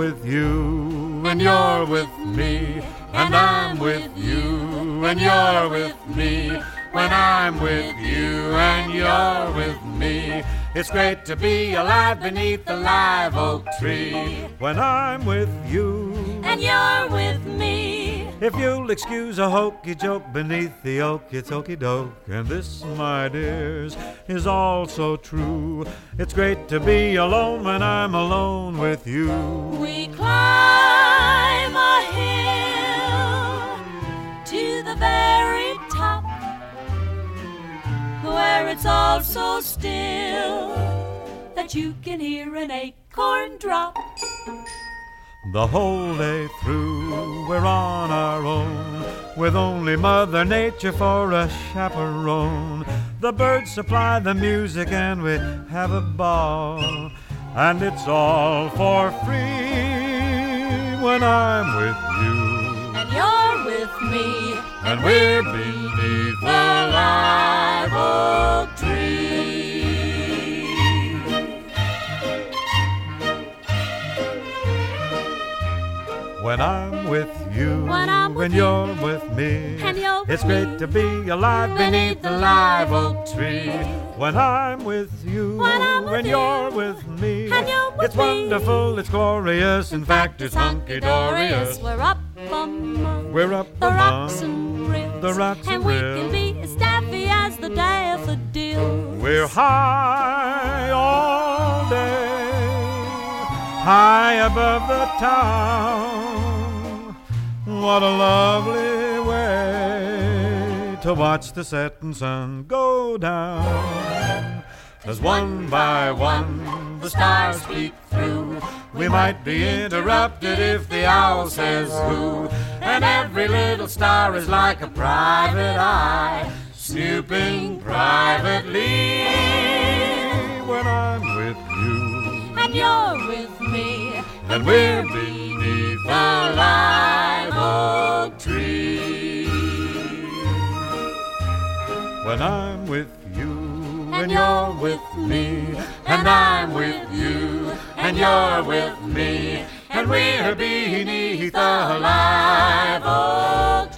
with you, and you're with me, and I'm with you, and you're with me, when I'm with you, and you're with me. It's great to be alive beneath the live oak tree, when I'm with you, and you're with me. If you'll excuse a hokey joke beneath the oak, it's okey doke. And this, my dears, is all so true. It's great to be alone when I'm alone with you. We climb a hill to the very top, where it's all so still that you can hear an acorn drop. The whole day through we're on our own, with only Mother Nature for a chaperone. The birds supply the music and we have a ball, and it's all for free when I'm with you, and you're with me, and we're beneath the live oak tree. When I'm with you, when you're with me, and you're with it's great me, to be alive beneath the live oak tree. When I'm with you, when you're with me, and you're with it's wonderful, it's glorious, in fact it's hunky-dory-ous. We're up among the rocks and rills, and we can be as daffy as the daffodils. We're high all day, high above the town. What a lovely way to watch the setting sun go down. As one by one the stars peek through, we might be interrupted if the owl says who. And every little star is like a private eye, snooping privately when I'm with you, and you're with me, and we're beneath the live oak tree. When I'm with you, and you're with me, and I'm with you, and you're with me, and we're beneath the live oak